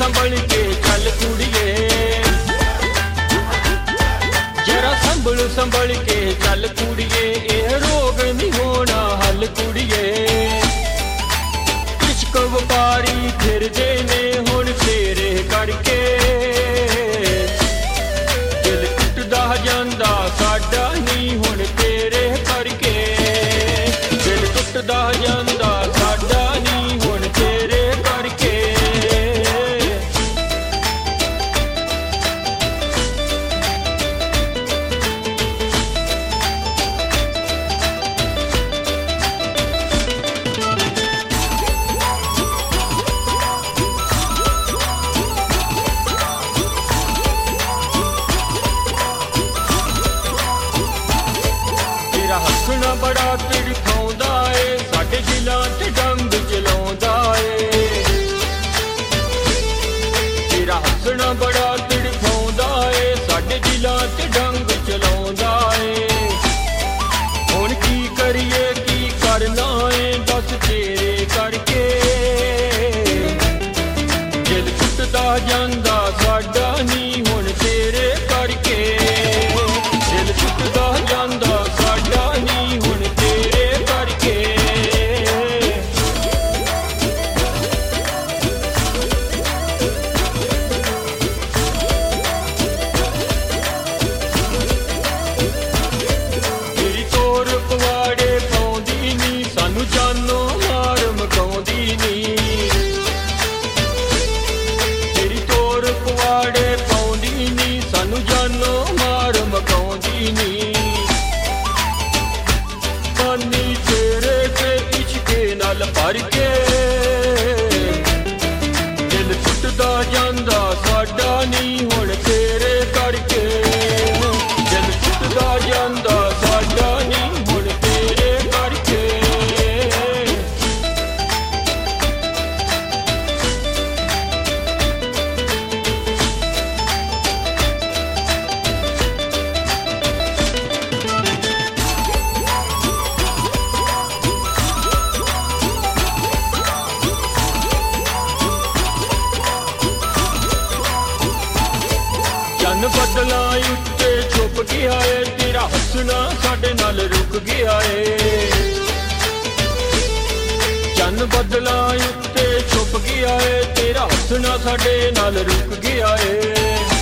संभल के चल कुड़िए, जरा संभल के चल कुड़िए, यह रोग नहीं होना हल कुड़िए। इश्क व्यापारी फिरदे ने हुण तेरे करके, दिल टुटदा जांदा साडा नहीं हुण तेरे करके, दिल टुटदा जांदा साडा नहीं हुण तेरे करके। तेरा हसना बड़ा तिड़काउंदा ए, साडे दिलां ते डंग चलाउंदा ए। तेरा हसना बड़ा तिड़काउंदा ए, साडे दिलां ते डंग चलाउंदा ए। हुण की करिए की करना ए, दस तेरे करके, दिल टुटदा जांदा साडा नहीं हुण तेरे करके, दिल टुटदा जांदा साडा नहीं हुण तेरे करके। तेरी तोर पवाड़े पाउंदी नी, सानू जानो मार मकाउंदी नी। तेरी तोर पवाड़े पाउंदी नी, सानू जानो मार मकाउंदी नी। पानी तेरे ते इश्के नाल भर के, दिल टुटदा जांदा साडा नहीं हुण तेरे करके, दिल टुटदा जांदा साडा नहीं हुण तेरे करके। चन बदलां उत्ते छुप गया है, तेरा हसना साडे नाल रुक गया है। चन बदलां उत्ते छुप गया है, तेरा हसना साडे नाल रुक गया है।